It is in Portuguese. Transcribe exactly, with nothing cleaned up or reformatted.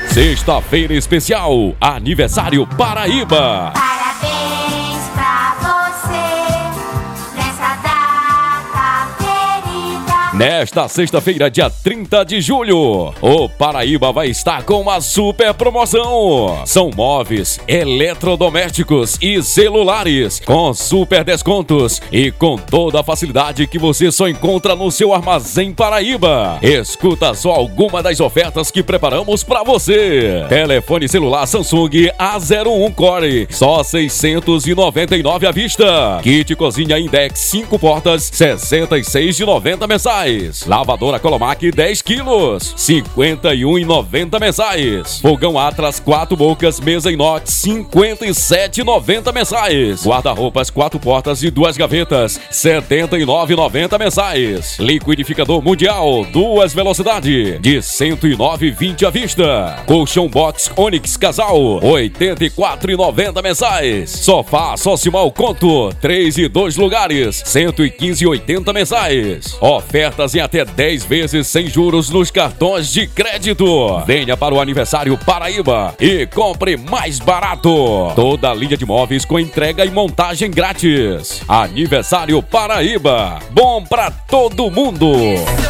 Sexta-feira especial, aniversário Paraíba. Parabéns pra você nessa data querida. Nesta sexta-feira, dia trinta de julho, o Paraíba vai estar com uma super promoção. São móveis, eletrodomésticos e celulares com super descontos e com toda a facilidade que você só encontra no seu Armazém Paraíba. Escuta só alguma das ofertas que preparamos para você. Telefone celular Samsung A zero um Core, só seiscentos e noventa e nove à vista. Kit cozinha Index cinco portas, sessenta e seis reais e noventa mensais. Lavadora Colomac dez quilos, cinquenta e um reais e noventa mensais. Fogão Atlas quatro bocas, mesa inox, cinquenta e sete reais e noventa mensais. Guarda-roupas quatro portas e duas gavetas, setenta e nove reais e noventa mensais. Liquidificador Mundial duas velocidades, de cento e nove reais e vinte à vista. Colchão Box Onix Casal, oitenta e quatro reais e noventa mensais. Sofá Socimal Conto, três e dois lugares, cento e quinze reais e oitenta mensais. Ofertas em até dez vezes sem juros nos cartões de crédito. Venha para o aniversário Paraíba e compre mais barato. Toda a linha de móveis com entrega e montagem grátis. Aniversário Paraíba, bom pra todo mundo.